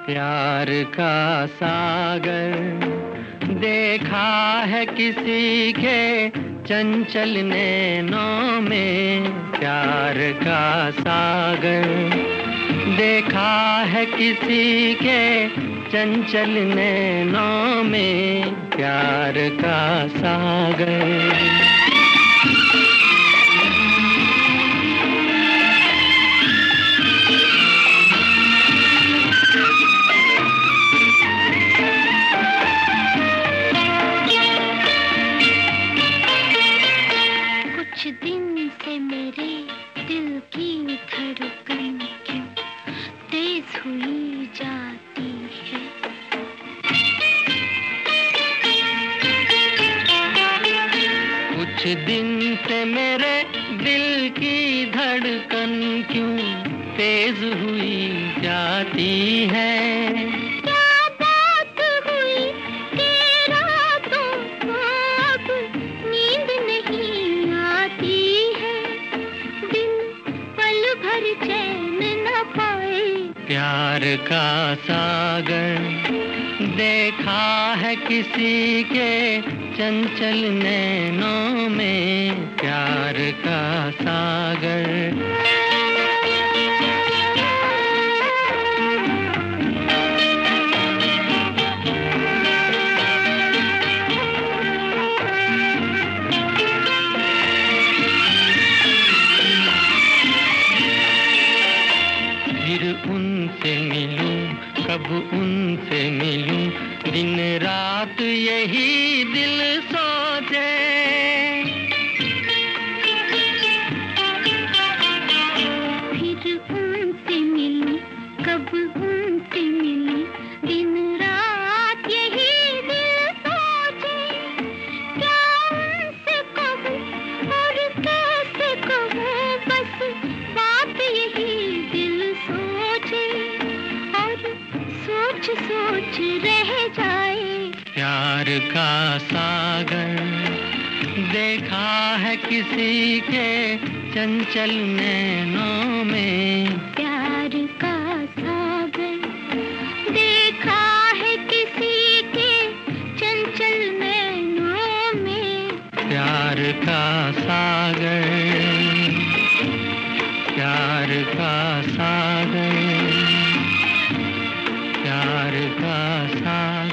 प्यार का सागर देखा है किसी के चंचल नैनों में। प्यार का सागर देखा है किसी के चंचल नैनों में। प्यार का सागर दिन से मेरे दिल की धड़कन क्यों तेज हुई जाती है। कुछ दिन से मेरे दिल की धड़कन क्यों तेज हुई जाती है। प्यार का सागर देखा है किसी के चंचल नैनों में। प्यार का सागर उनसे मिलूं कब उनसे मिलूं, दिन रात यही दिल सोचे। फिर उनसे मिलूं कब उनसे मिलूं, दिन रात यही दिल सोचे। क्या उनसे कहूं और कैसे कहूं, बस बात यही सोच रह जाए। प्यार का सागर देखा है किसी के चंचल नैनों में। प्यार का सागर देखा है किसी के चंचल नैनों में। प्यार का सागर, प्यार का सागर, प्यार का सागर।